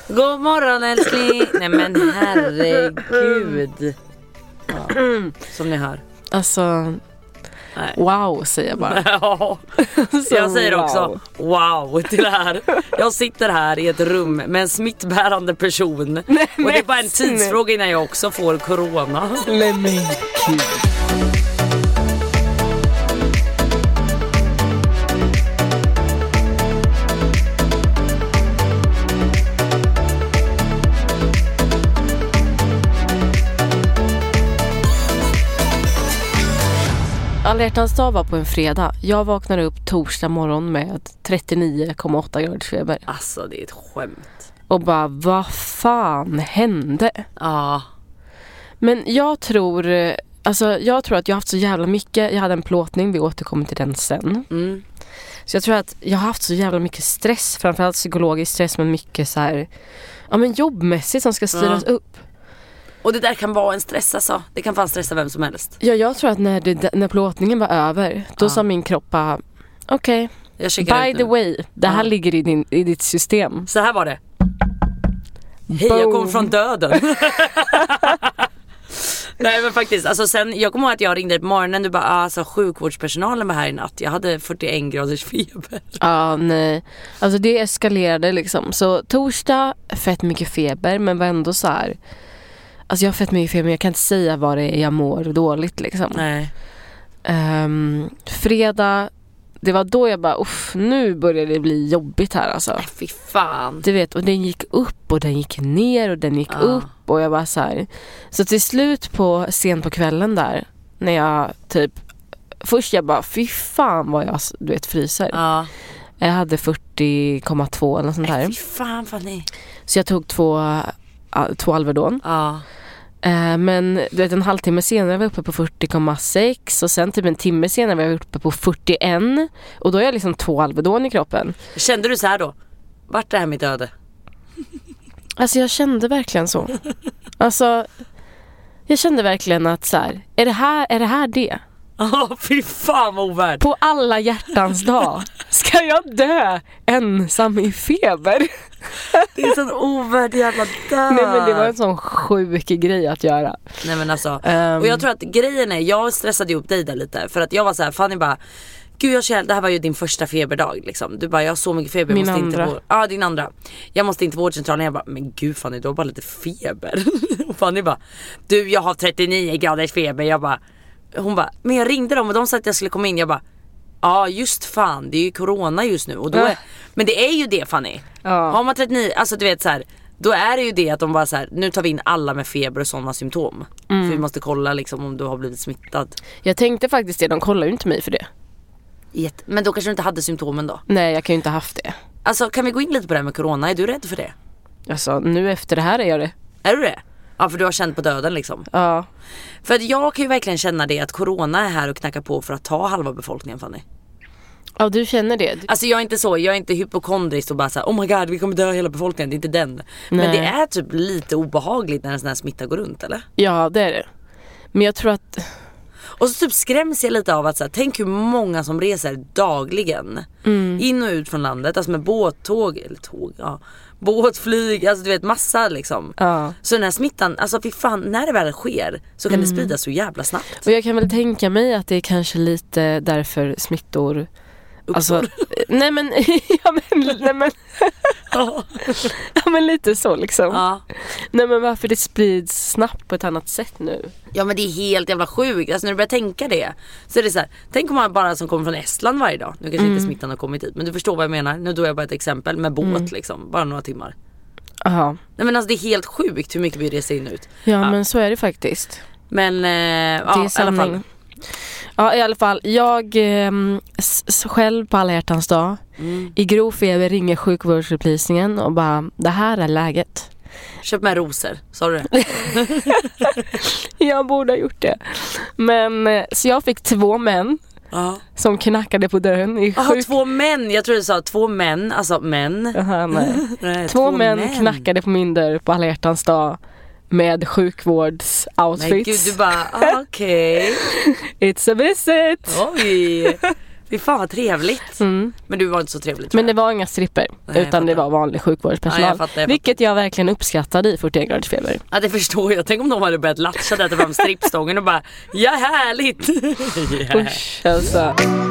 God morgon älskling. Nej men herregud. Ja, som ni hör. Alltså, nej. Wow säger jag bara. Ja, jag säger också wow till det här. Jag sitter här i ett rum med en smittbärande person. Nej, och det är bara en tidsfråga innan jag också får corona. Nej men gud. Alla hjärtans dag var på en fredag. Jag vaknade upp torsdag morgon med 39,8 graders feber. Alltså det är ett skämt. Och bara, vad fan hände? Ja. Men jag tror att jag har haft så jävla mycket. Jag hade en plåtning, vi återkommer till den sen. Så jag tror att jag har haft så jävla mycket stress. Framförallt psykologisk stress, men mycket så här, ja men jobbmässigt som ska styras upp. Och det där kan vara en stress alltså. Det kan fan stressa vem som helst. Ja, jag tror att när plåtningen var över, då sa min kropp okej, by the way, det här ligger i ditt system. Så här var det. Hej, jag kom från döden. Nej men faktiskt, alltså sen, jag kommer ihåg att jag ringde på morgonen. Du bara, alltså sjukvårdspersonalen var här i natt. Jag hade 41 graders feber. Ja, nej. Alltså det eskalerade liksom. Så torsdag, fett mycket feber, men var ändå så här. Alltså jag har fett mycket feber, men jag kan inte säga vad det är jag mår dåligt liksom. Nej. Fredag, det var då jag bara, nu börjar det bli jobbigt här alltså. Nej, fy fan. Du vet, och den gick upp och den gick ner och den gick upp och jag bara så här. Så till slut sent på kvällen där, när jag typ, först jag bara, fy fan vad jag, du vet, fryser. Ja. Jag hade 40,2 eller något sånt där. Fy fan Fanny. Så jag tog två Alvedon. Ja. Men du vet, en halvtimme senare var jag uppe på 40,6 och sen typ en timme senare var jag uppe på 41 och då är jag liksom 2 Alvedon i kroppen. Kände du så här då? Vart är mitt öde? Alltså jag kände verkligen så. Alltså jag kände verkligen att så här, är det här det? Fy fan vad ovärd. På alla hjärtans dag ska jag dö ensam i feber. Det är sån ovärd jävla död. Nej men det var en sån sjuk grej att göra. Nej men alltså, och jag tror att grejen är, jag stressade ju upp dig där lite. För att jag var så här, Fanny bara, gud jag kände, det här var ju din första feberdag liksom. Du bara, jag har så mycket feber. Min andra. Din andra. Jag måste inte vårdcentralen. Jag bara, men gud Fanny, du har bara lite feber. Och Fanny bara, du jag har 39 graders feber. Jag bara, hon bara, men jag ringde dem och de sa att jag skulle komma in. Jag bara, ja just fan, det är ju corona just nu och då men det är ju det Fanny. Har man 39, alltså du vet så här, då är det ju det att de bara så här, nu tar vi in alla med feber och sådana symptom. För vi måste kolla liksom om du har blivit smittad. Jag tänkte faktiskt det, de kollar ju inte mig för det. Men då kanske du inte hade symptomen då? Nej, jag kan ju inte haft det. Alltså kan vi gå in lite på det här med corona, är du rädd för det? Alltså nu efter det här är jag det. Är du det? Ja, för du har känt på döden liksom. Ja. För att jag kan ju verkligen känna det, att corona är här och knackar på för att ta halva befolkningen, Fanny. Ja, du känner det. Alltså jag är inte hypokondrisk och bara så här, oh my god, vi kommer dö hela befolkningen, det är inte den. Nej. Men det är typ lite obehagligt när en sån här smitta går runt, eller? Ja, det är det. Men jag tror att... Och så typ skräms jag lite av att så här, tänk hur många som reser dagligen in och ut från landet, alltså med båt, flyg, alltså du vet massa liksom. Så den här smittan, alltså fy fan, när det väl sker så kan det spridas så jävla snabbt. Och jag kan väl tänka mig att det är kanske lite därför smittor uppstår. Alltså, nej men ja men lite så liksom. Ja. Nej men varför det sprids snabbt på ett annat sätt nu. Ja men det är helt jävla sjukt. Alltså när du börjar tänka det, så är det så här, tänk om man bara som kommer från Estland varje dag. Nu kanske inte smittan har kommit hit, men du förstår vad jag menar. Nu då jag bara ett exempel med båt liksom, bara några timmar. Aha. Nej men alltså det är helt sjukt hur mycket vi reser in och ut. Ja men så är det faktiskt. Men det är sanning. I alla fall. Ja, i alla fall. Jag själv på alla hjärtans dag i grov feber ringer sjukvårdsupplysningen och bara, det här är läget. Köp med rosor, sa du det? Jag borde ha gjort det. Men så jag fick 2 män som knackade på dörren i 2 män, jag tror du sa 2 män, alltså män. Nej. 2 män knackade på min dörr på alla hjärtans dag med sjukvårdsoutfits. Men gud, du bara, okej. It's a visit. Oj. Fy fan vad trevligt. Men du var inte så trevligt. Men det var inga stripper, utan det var vanlig sjukvårdspersonal. Jag vilket jag verkligen uppskattade i 41 graders feber. Ja, det förstår jag. Tänk om de hade börjat latcha där fram strippstången och bara, ja härligt. Usch, alltså.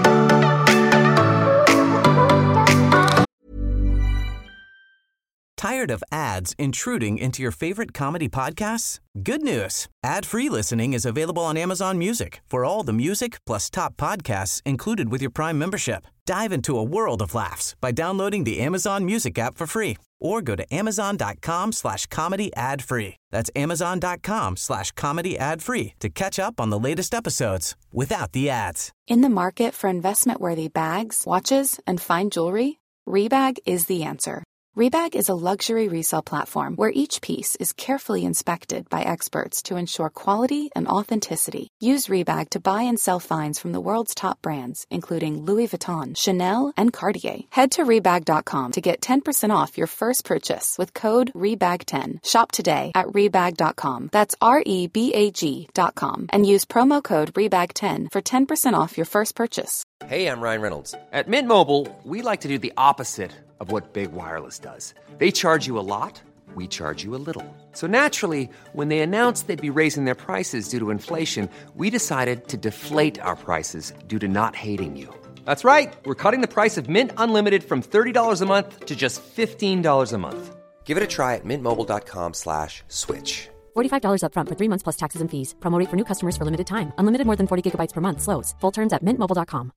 Tired of ads intruding into your favorite comedy podcasts? Good news. Ad-free listening is available on Amazon Music for all the music plus top podcasts included with your Prime membership. Dive into a world of laughs by downloading the Amazon Music app for free or go to amazon.com/comedy ad-free. That's amazon.com/comedy ad-free to catch up on the latest episodes without the ads. In the market for investment-worthy bags, watches, and fine jewelry, Rebag is the answer. Rebag is a luxury resale platform where each piece is carefully inspected by experts to ensure quality and authenticity. Use Rebag to buy and sell finds from the world's top brands, including Louis Vuitton, Chanel, and Cartier. Head to Rebag.com to get 10% off your first purchase with code REBAG10. Shop today at Rebag.com. That's REBAG.com. And use promo code REBAG10 for 10% off your first purchase. Hey, I'm Ryan Reynolds. At Mint Mobile, we like to do the opposite of what Big Wireless does. They charge you a lot, we charge you a little. So naturally, when they announced they'd be raising their prices due to inflation, we decided to deflate our prices due to not hating you. That's right. We're cutting the price of Mint Unlimited from $30 a month to just $15 a month. Give it a try at mintmobile.com/switch. $45 up front for 3 months plus taxes and fees. Promo rate for new customers for limited time. Unlimited more than 40 gigabytes per month. Slows full terms at mintmobile.com.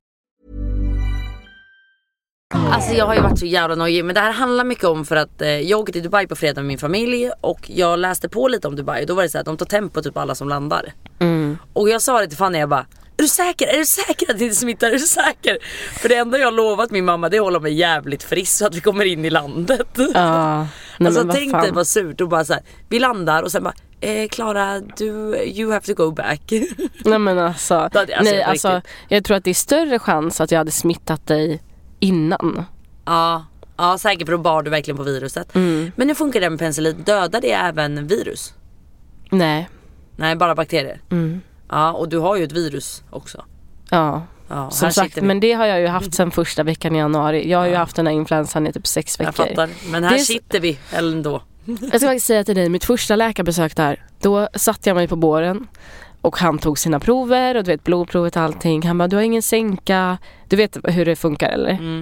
Alltså jag har ju varit så jävla nojig. Men det här handlar mycket om för att jag åkte till Dubai på fredag med min familj. Och jag läste på lite om Dubai. Då var det så att de tar tempo typ alla som landar. Och jag sa det till Fanny, jag bara, är du säker? Är du säker att det inte smittar? Är du säker? För det enda jag har lovat min mamma, det är att hålla mig jävligt frisk så att vi kommer in i landet. Alltså tänk dig vad surt. Och bara så här, vi landar och sen bara, Klara, you have to go back. Nej men alltså, jag tror att det är större chans att jag hade smittat dig innan. Ja, säkert, för då bar du verkligen på viruset. Men nu funkar det med penicillin. Dödar det även virus? Nej, bara bakterier. Ja, och du har ju ett virus också. Ja, som sagt, men det har jag ju haft sedan första veckan i januari. Jag har ju haft den här influensan i typ 6 veckor. Jag fattar, men här sitter vi ändå. Jag ska faktiskt säga till dig, mitt första läkarbesök där, då satte jag mig på båren och han tog sina prover och du vet, blodprovet och allting. Han bara, du har ingen sänka. Du vet hur det funkar, eller?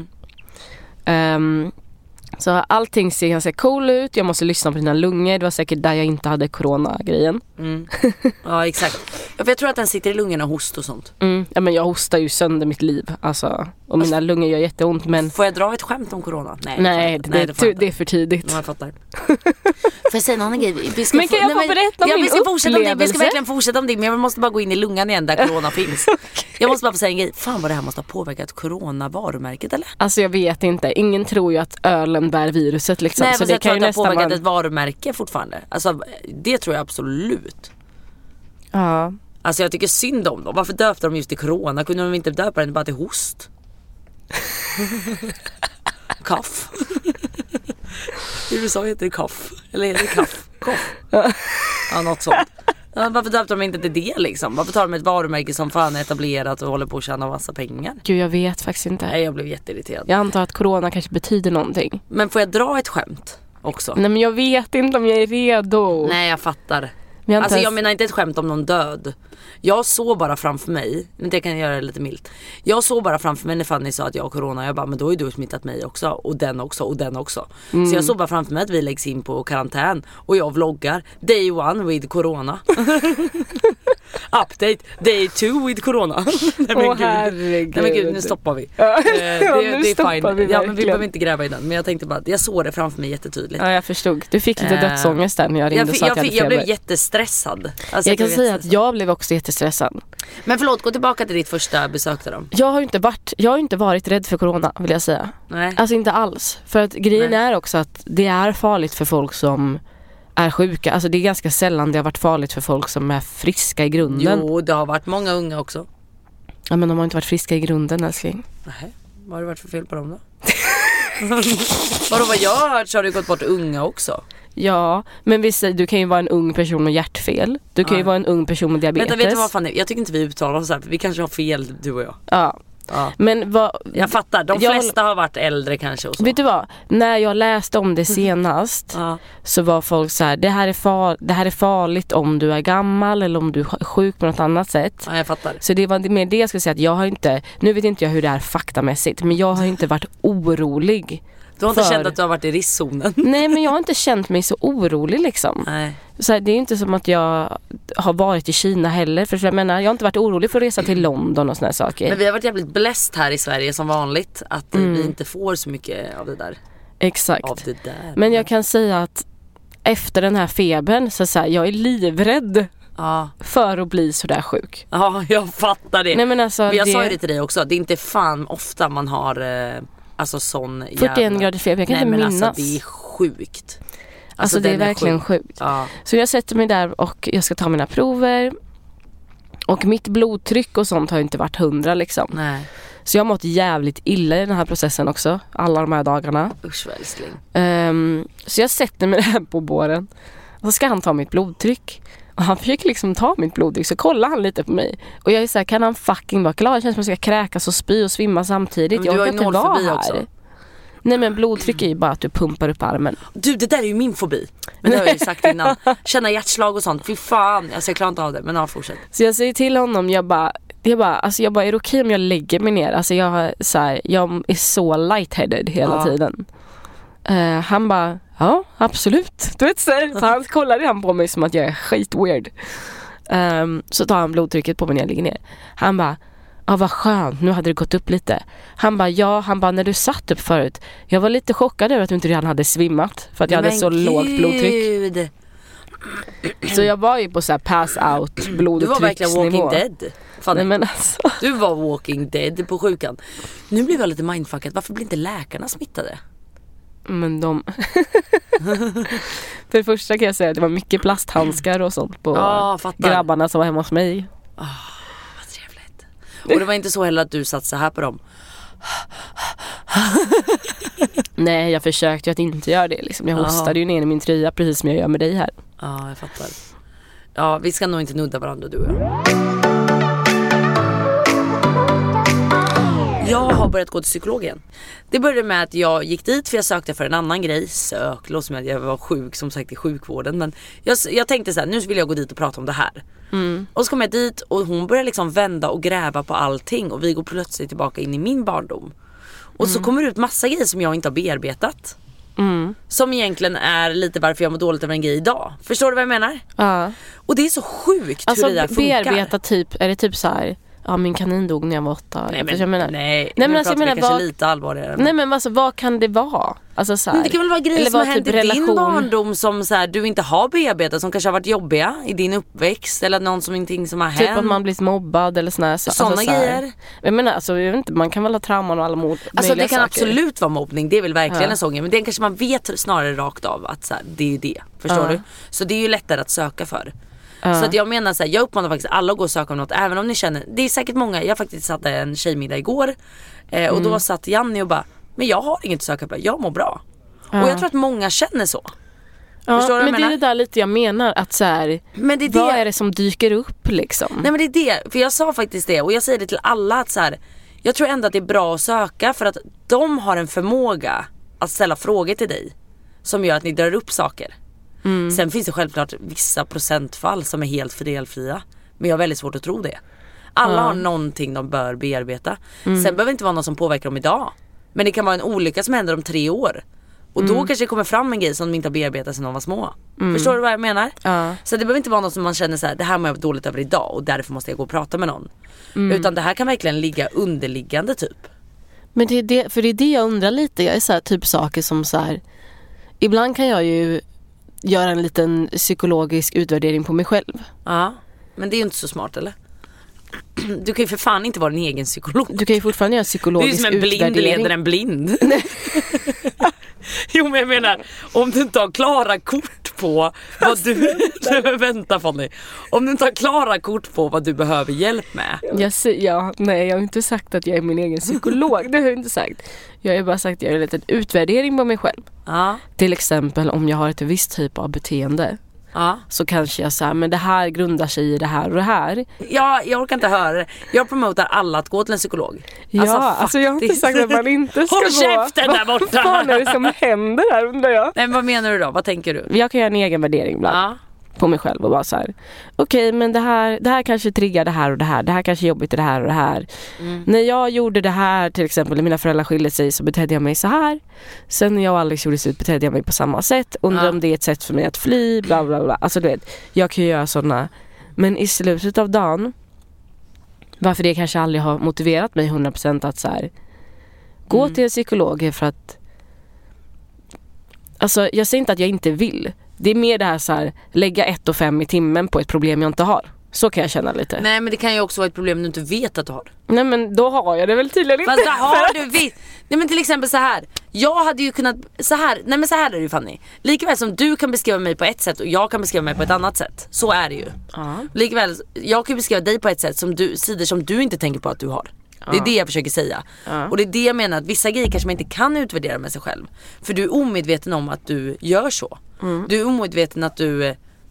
Så allting ser ganska cool ut. Jag måste lyssna på dina lungor. Det var säkert där jag inte hade corona-grejen. Ja, exakt. För jag tror att den sitter i lungorna och host och sånt. Ja, men jag hostar ju sönder mitt liv. Alltså, och mina lungor gör jätteont. Men... Får jag dra ett skämt om corona? Nej, det är för tidigt. Jag fattar. Får jag säga någon grej? Men kan jag få berätta om min upplevelse? Vi ska verkligen fortsätta om det. Men jag måste bara gå in i lungan igen där corona finns. Jag måste bara få säga en grej. Fan vad det här måste ha påverkat corona-varumärket, eller? Alltså jag vet inte. Ingen tror ju att ölen bär viruset liksom. Nej, så det det kan ju nästan påverkat ett varumärke fortfarande. Alltså det tror jag absolut. Ja. Alltså jag tycker synd om dem. Varför döpte de just till corona? Kunde de inte döpa den bara till host? Kaff. I USA heter det kaff. Eller heter det kaff? Koff. Ja, något sånt. Ja, varför döpte de inte till det liksom? Varför tar de ett varumärke som fan är etablerat och håller på att tjäna massa pengar? Gud, jag vet faktiskt inte. Nej, jag blev jätteirriterad. Jag antar att corona kanske betyder någonting. Men får jag dra ett skämt också? Nej, men jag vet inte om jag är redo. Nej, jag fattar. Alltså jag menar inte ett skämt om någon död. Jag såg bara framför mig, men det kan jag göra lite milt. Jag såg bara framför mig när Fanny sa att jag har corona. Jag bara, men då har du smittat mig också. Och den också, och den också. Så jag såg bara framför mig att vi läggs in på karantän. Och jag vloggar Day 1 with corona. Update Day 2 with corona. Nej men gud, nu stoppar vi. Det är fine. Ja, men vi behöver inte gräva i den. Men jag tänkte bara, jag såg det framför mig jättetydligt. Ja, jag förstod. Du fick lite dödsångest där när jag ringde och sa att jag hade feber. Jag blev jättestressad. Alltså, jag kan säga att jag blev också jättestressad. Men förlåt, gå tillbaka till ditt första besök där då. Jag har inte varit rädd för corona, vill jag säga. Nej. Alltså inte alls. För att grejen är också att det är farligt för folk som är sjuka. Alltså det är ganska sällan det har varit farligt för folk som är friska i grunden. Jo, det har varit många unga också. Ja, men de har inte varit friska i grunden, älskling. Nej, vad har det varit för fel på dem då? Vad jag har hört så har det gått bort unga också. Ja, men visst, du kan ju vara en ung person med hjärtfel. Du kan ju vara en ung person med diabetes. Vänta, vet du vad fan är? Jag tycker inte vi uttalar oss så här, för vi kanske har fel, du och jag. Ja, Ja. Men jag fattar, de flesta har varit äldre kanske och så. Vet du vad? När jag läste om det senast så var folk så här: det här är farligt om du är gammal eller om du är sjuk på något annat sätt. Ja, jag fattar. Så det var med det jag skulle säga att jag har inte, nu vet inte jag hur det är faktamässigt, men jag har inte varit orolig. Du har inte känt att du har varit i riskzonen? Nej, men jag har inte känt mig så orolig liksom. Nej. Så här, det är inte som att jag har varit i Kina heller. För jag menar, jag har inte varit orolig för att resa till London och såna saker. Men vi har varit jävligt blessed här i Sverige som vanligt. Att vi inte får så mycket av det där. Exakt. Av det där. Men jag kan säga att efter den här febern så här, jag är livrädd för att bli så där sjuk. Ja, jag fattar det. Nej, men alltså, men jag sa ju det till dig också. Det är inte fan ofta man har alltså sån 41 grader feber, jag kan inte minnas. Alltså det är sjukt. Alltså det är verkligen sjukt. Ja. Så jag sätter mig där och jag ska ta mina prover. Och mitt blodtryck och sånt har inte varit 100 liksom. Nej. Så jag har mått jävligt illa i den här processen också. Alla de här dagarna. Usch, älskling. Så jag sätter mig där på båren. Och så ska han ta mitt blodtryck. Och han försöker liksom ta mitt blodtryck. Så kollar han lite på mig. Och jag är så här, kan han fucking vara klar? Det känns som att jag ska kräkas och spy och svimma samtidigt. Men jag kan inte vara här. Också. Nej, men blodtryck är ju bara att du pumpar upp armen. Du, det där är ju min fobi. Men det har jag ju sagt innan. Känna hjärtslag och sånt. Fy fan, alltså jag klarar inte av det. Men fortsätt. Så jag säger till honom, jag bara, är det okej om jag lägger mig ner? Alltså jag är så lightheaded hela tiden. Han bara, ja, absolut. Du vet så han kollade han på mig som att jag är skitweird. Så tar han blodtrycket på mig när jag ligger ner. Han bara, ja, vad skönt, nu hade det gått upp lite. Han bara, när du satt upp förut, jag var lite chockad över att du inte redan hade svimmat. För att jag hade så lågt blodtryck. Så jag var ju på så här pass out blodtrycksnivå. Du var verkligen walking dead. Nej, men alltså. Du var walking dead på sjukan. Nu blev jag lite mindfuckad. Varför blir inte läkarna smittade? Men för det första kan jag säga att det var mycket plasthandskar och sånt på grabbarna som var hemma hos mig. Vad trevligt. Och det var inte så heller att du satt så här på dem. Nej, jag försökte att inte göra det liksom. Jag hostade ju ner i min tröja precis som jag gör med dig här. Ja, jag fattar. Ja, vi ska nog inte nudda varandra, du och jag. Jag har börjat gå till psykologen. Det började med att jag gick dit för jag sökte för en annan grej. Låt som att jag var sjuk som sagt i sjukvården. Men jag tänkte så här, nu vill jag gå dit och prata om det här. Och så kom jag dit och hon började liksom vända och gräva på allting. Och vi går plötsligt tillbaka in i min barndom. Och så kommer det ut massa grejer som jag inte har bearbetat. Som egentligen är lite varför jag mår dåligt över en grej idag. Förstår du vad jag menar? Ja. Och det är så sjukt alltså, hur det där funkar. Bearbeta typ, är det typ så här, ja, min kanin dog när jag var 8. Nej, men, jag menar, nej men alltså, jag menar kanske lite allvarligare. Nej, men alltså, vad kan det vara? Alltså, så här, det kan väl vara grejer som har hänt typ i din barndom som så här, du inte har bearbetat, som kanske har varit jobbiga i din uppväxt, eller någon som ingenting som har hänt. Typ att man blivit mobbad eller såna grejer. Jag menar, alltså, jag vet inte, man kan väl ha trauman och alla alltså det kan absolut vara mobbning, det är väl verkligen en sån grej. Men det kanske man vet snarare rakt av att så här, det är ju det, förstår du? Så det är ju lättare att söka för. Så att jag menar så här, jag uppmanar faktiskt alla att gå och söka om något. Även om ni känner, det är säkert många. Jag faktiskt satt en tjejmiddag igår. Och då satt Janni och bara, men jag har inget att söka på, jag mår bra. Och jag tror att många känner så. Förstår du men det är det där lite jag menar. Att så här, men det är vad är det som dyker upp liksom? Nej, men det är det, för jag sa faktiskt det. Och jag säger det till alla att så här, jag tror ändå att det är bra att söka. För att de har en förmåga att ställa frågor till dig som gör att ni drar upp saker. Sen finns det självklart vissa procentfall som är helt felfria. Men jag har väldigt svårt att tro det. Alla har någonting de bör bearbeta. Sen behöver det inte vara något som påverkar dem idag. Men det kan vara en olycka som händer om 3 år. Och då kanske det kommer fram en grej som de inte har bearbetat sedan de var små. Förstår du vad jag menar? Så det behöver inte vara något som man känner så här, det här mår jag dåligt över idag och därför måste jag gå och prata med någon. Utan det här kan verkligen ligga underliggande typ. Men det är det jag undrar lite. Jag är så här, typ saker som så här, ibland kan jag ju göra en liten psykologisk utvärdering på mig själv. Ja, men det är ju inte så smart, eller? Du kan ju för fan inte vara din egen psykolog. Du kan ju fortfarande göra psykologisk utvärdering. Det är ju som en blind leder en blind. Jo, men jag menar, om du inte har klara kort på vad du... Vänta, Fanny. Om du inte har klara kort på vad du behöver hjälp med. Nej, jag har inte sagt att jag är min egen psykolog. Det har jag inte sagt. Jag har bara sagt att jag gör en liten utvärdering på mig själv. Till exempel om jag har ett visst typ av beteende. så kanske jag säger, men det här grundar sig i det här och det här. Ja, jag orkar inte höra det. Jag promotar alla att gå till en psykolog. Alltså jag har inte sagt att man inte ska gå. Håll käften där borta! Vad fan är det som händer här, undrar jag? Nej, vad menar du då? Vad tänker du? Jag kan göra en egen värdering ibland. På mig själv och bara så här: okej, men det här kanske triggar det här och det här. Det här kanske är jobbigt det här och det här. När jag gjorde det här, till exempel när mina föräldrar skilde sig, så betedde jag mig så här. Sen när jag och Alex gjorde slut betedde jag mig på samma sätt. Undrar om det är ett sätt för mig att fly, bla bla bla. Alltså du vet, jag kan ju göra sådana. Men i slutet av dagen, varför det kanske aldrig har motiverat mig 100% att så här, gå till en psykolog, för att alltså jag säger inte att jag inte vill. Det är mer det här så här, lägga 1 och 5 i timmen på ett problem jag inte har. Så kan jag känna lite. Nej, men det kan ju också vara ett problem du inte vet att du har. Nej, men då har jag det väl tydligen inte. Fast då har du visst. Nej, men till exempel så här. Jag hade ju kunnat så här. Nej, men så här är det ju, Fanny. Likaväl som du kan beskriva mig på ett sätt och jag kan beskriva mig på ett annat sätt. Så är det ju. Likaväl, jag kan beskriva dig på ett sätt som du, sidor som du inte tänker på att du har. Det är det jag försöker säga. Och det är det jag menar, att vissa grejer kanske man inte kan utvärdera med sig själv. För du är omedveten om att du gör så. Du är omedveten att du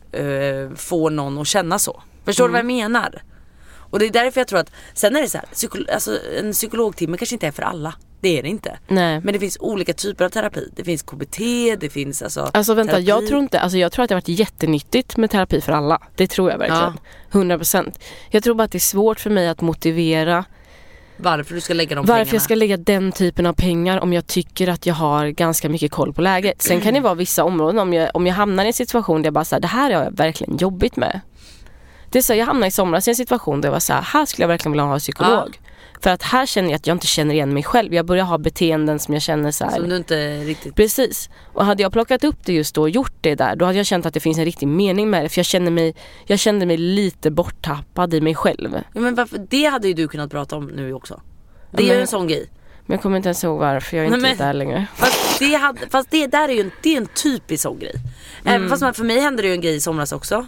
får någon att känna så. Förstår du vad jag menar? Och det är därför jag tror att sen är det så här, alltså, en psykologtimme kanske inte är för alla. Det är det inte. Nej. Men det finns olika typer av terapi. Det finns KBT, det finns alltså vänta, terapi. Jag tror att det har varit jättenyttigt med terapi för alla. Det tror jag verkligen. 100%. Jag tror bara att det är svårt för mig att motivera varför du ska lägga de pengarna. Varför jag ska lägga den typen av pengar om jag tycker att jag har ganska mycket koll på läget. Sen kan det vara vissa områden, om jag hamnar i en situation där jag bara säger, det här är jag verkligen jobbigt med. Det är så, jag hamnar i somras i en situation där jag var så här skulle jag verkligen vilja ha en psykolog. För att här känner jag att jag inte känner igen mig själv. Jag börjar ha beteenden som jag känner så här. Som du inte riktigt. Precis. Och hade jag plockat upp det just då och gjort det där, då hade jag känt att det finns en riktig mening med det. För jag kände mig lite borttappad i mig själv. Ja, men varför? Det hade ju du kunnat prata om nu också. Det är ju en sån grej. Men jag kommer inte ens ihåg varför jag är inte där längre. Fast det där är ju en typisk sån grej. Fast för mig hände det ju en grej i somras också.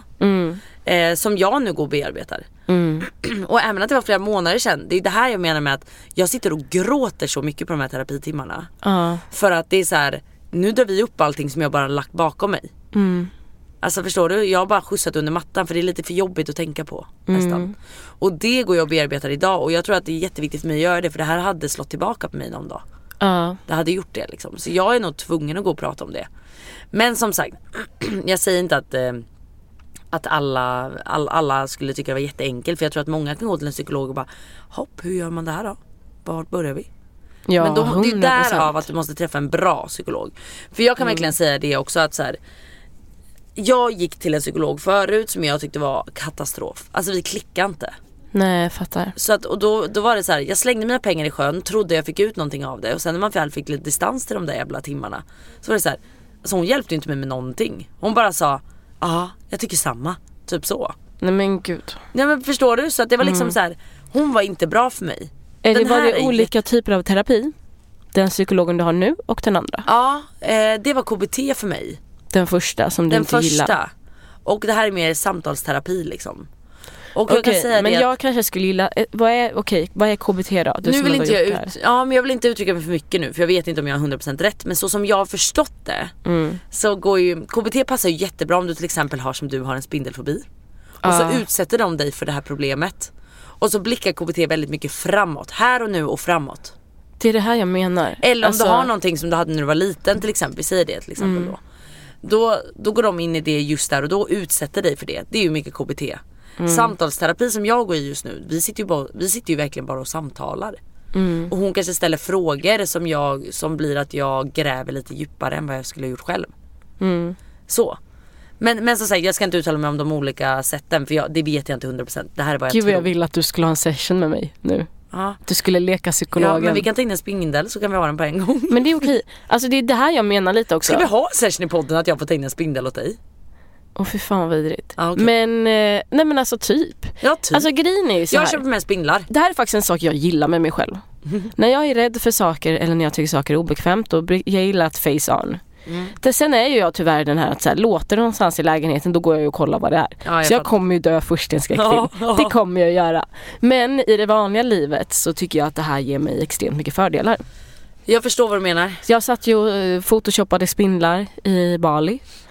Som jag nu går och bearbetar. Och även att det var flera månader sedan. Det är det här jag menar med att jag sitter och gråter så mycket på de här terapitimmarna. För att det är så här, nu drar vi upp allting som jag bara lagt bakom mig. Alltså förstår du, jag har bara skjutsat under mattan. För det är lite för jobbigt att tänka på nästan. Och det går jag och bearbetar idag. Och jag tror att det är jätteviktigt för mig att göra det. För det här hade slått tillbaka på mig någon dag. Det hade gjort det liksom. Så jag är nog tvungen att gå och prata om det. Men som sagt, jag säger inte att alla skulle tycka det var jätteenkelt. För jag tror att många kan gå till en psykolog och bara, hopp, hur gör man det här då? Vart börjar vi? Ja, men det är därav att du måste träffa en bra psykolog. För jag kan verkligen säga det också, att så här, jag gick till en psykolog förut som jag tyckte var katastrof. Alltså vi klickade inte. Nej, jag fattar. Så att, och då var det så här, jag slängde mina pengar i sjön, trodde jag fick ut någonting av det. Och sen när man väl fick lite distans till de där jävla timmarna, så var det så här, alltså hon hjälpte inte mig med någonting. Hon bara sa, jag tycker samma. Typ så. Nej men gud. Nej men förstår du? Så att det var liksom så här, hon var inte bra för mig. Var det olika typer av terapi? Den psykologen du har nu och den andra? Ja, det var KBT för mig. Den första som du inte gillar. Den första. Och det här är mer samtalsterapi liksom. Och jag kan säga men det jag kanske skulle gilla, vad är KBT då? Nu vill inte jag men jag vill inte uttrycka mig för mycket nu, för jag vet inte om jag har 100% rätt. Men så som jag har förstått det, så går ju KBT passar ju jättebra om du till exempel har, som du har, en spindelfobi. Och så utsätter de dig för det här problemet. Och så blickar KBT väldigt mycket framåt, här och nu och framåt. Det är det här jag menar. Eller om du har någonting som du hade när du var liten till exempel, säger det till exempel då går de in i det just där och då utsätter dig för det. Det är ju mycket KBT. Samtalsterapi som jag går i just nu, vi sitter ju verkligen bara och samtalar. Och hon kanske ställer frågor som blir att jag gräver lite djupare än vad jag skulle ha gjort själv. Så. Men som sagt, jag ska inte uttala mig om de olika sätten, för det vet jag inte 100%. Det här är vad jag tror. Jag vill att du skulle ha en session med mig nu. Du skulle leka psykologen. Ja, men vi kan ta in en spindel så kan vi ha den på en gång. Men det är okej. Alltså det är det här jag menar lite också. Ska vi ha en session i podden att jag får ta in en spindel åt dig? Fy fan vad vidrigt. Okay. Men, nej men alltså typ. Ja, typ. Alltså grejen är ju så här. Jag köper med spindlar. Det här är faktiskt en sak jag gillar med mig själv. När jag är rädd för saker eller när jag tycker saker är obekvämt, då jag gillar att face on. Sen är ju jag tyvärr den här att så här, låter det någonstans i lägenheten, då går jag ju och kollar vad det är. Ja, så jag kommer ju dö först i en skräckfilm. Det kommer jag göra. Men i det vanliga livet så tycker jag att det här ger mig extremt mycket fördelar. Jag förstår vad du menar. Jag satt ju och photoshoppade spindlar i Bali.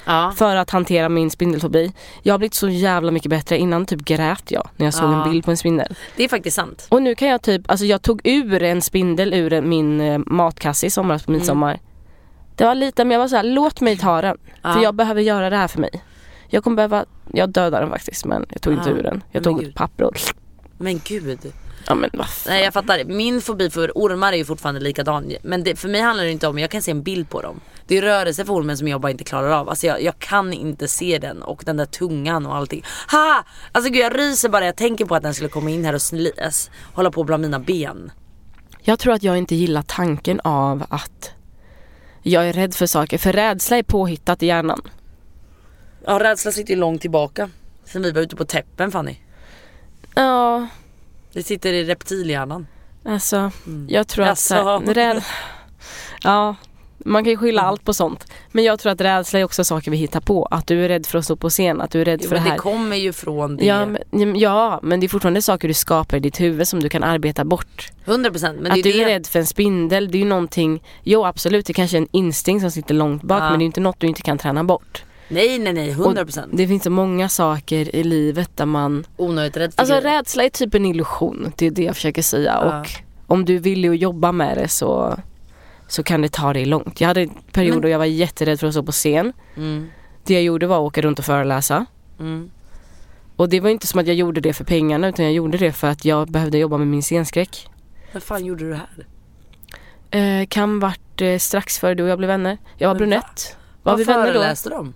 för att hantera min spindelfobi. Jag har blivit så jävla mycket bättre. Innan typ grät jag när jag såg en bild på en spindel. Det är faktiskt sant. Och nu kan jag typ, alltså jag tog ur en spindel ur min matkasse i somras på midsommar. Det var lite, men jag var så här, låt mig ta den. För jag behöver göra det här för mig. Jag dödade den faktiskt, men jag tog inte ur den. Jag tog papper och... Men gud. Ja, men nej, jag fattar. Min fobi för ormar är ju fortfarande likadan. Men för mig handlar det inte om, jag kan se en bild på dem. Det är rörelse för ormen som jag bara inte klarar av. Alltså jag kan inte se den. Och den där tungan och allting. Alltså gud, jag ryser bara jag tänker på att den skulle komma in här och hålla på bland mina ben. Jag tror att jag inte gillar tanken av att jag är rädd för saker. För rädsla är påhittat i hjärnan. Ja, rädsla sitter ju långt tillbaka. Sen vi var ute på täppen, Fanny. Ja. Det sitter i reptilhjärnan. Alltså, jag tror att ja, man kan ju skylla allt på sånt. Men jag tror att rädsla är också saker vi hittar på. Att du är rädd för att stå på scen, att du är rädd för det här. Det kommer ju från det. Ja, men det är fortfarande saker du skapar i ditt huvud som du kan arbeta bort. 100%. Men att du är rädd för en spindel, det är ju någonting. Jo, absolut, det kanske är en instinkt som sitter långt bak, men det är inte något du inte kan träna bort. Nej, 100%. Och det finns så många saker i livet där man... onödigt rädd för alltså rädsla är typ en illusion, det är det jag försöker säga. Och om du vill ju jobba med det så kan det ta dig långt. Jag hade en period då jag var jätterädd för att stå på scen. Det jag gjorde var att åka runt och föreläsa. Och det var inte som att jag gjorde det för pengarna, utan jag gjorde det för att jag behövde jobba med min scenskräck. Vad fan gjorde du här? Kan vart strax före du och jag blev vänner. Jag var brunett. Vad föreläste de?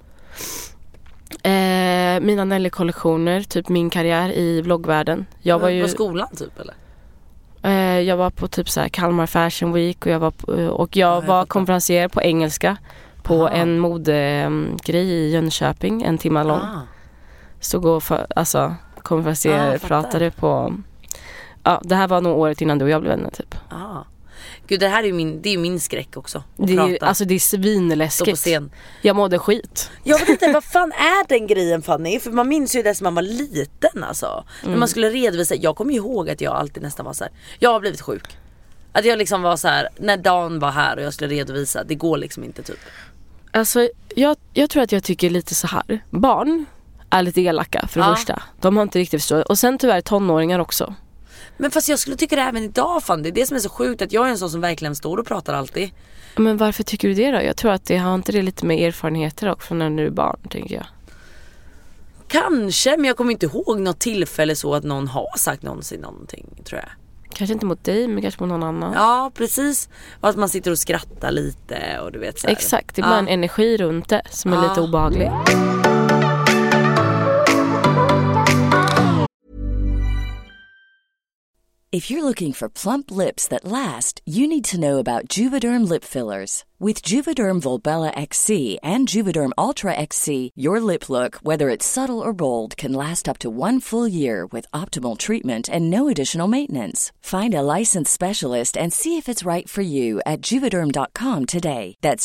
Mina Nelly-kollektioner, typ min karriär i vloggvärlden. Jag var ju på skolan typ eller? Jag var på typ så här Kalmar Fashion Week och jag var konferenser på engelska på en modegrej i Jönköping, en timme lång. Stod och konferenser pratade på. Ja, det här var nog året innan du och jag blev vänner typ. Gud, det här är ju min skräck också. Det är svinläskigt. På scen. Jag mådde skit. Jag vet inte, vad fan är den grejen, Fanny? För man minns ju det som man var liten alltså. När man skulle redovisa. Jag kommer ihåg att jag alltid nästan var så här. Jag har blivit sjuk. Att jag liksom var så här, när Dan var här och jag skulle redovisa. Det går liksom inte typ. Alltså, jag tror att jag tycker lite så här. Barn är lite elaka för det första. De har inte riktigt förstått. Och sen tyvärr tonåringar också. Men fast jag skulle tycka det även idag, fan. Det är det som är så sjukt, att jag är en sån som verkligen står och pratar alltid. Men varför tycker du det då? Jag tror att det har inte det lite med erfarenheter också från när du är barn, tänker jag. Kanske, men jag kommer inte ihåg något tillfälle så att någon har sagt någonting, tror jag. Kanske inte mot dig, men kanske mot någon annan. Ja, precis. Och att man sitter och skrattar lite och du vet så här. Exakt, det är bara en energi runt det som är lite obehaglig. If you're looking for plump lips that last, you need to know about Juvederm lip fillers. With Juvederm Volbella XC and Juvederm Ultra XC, your lip look, whether it's subtle or bold, can last up to 1 full year with optimal treatment and no additional maintenance. Find a licensed specialist and see if it's right for you at Juvederm.com today. That's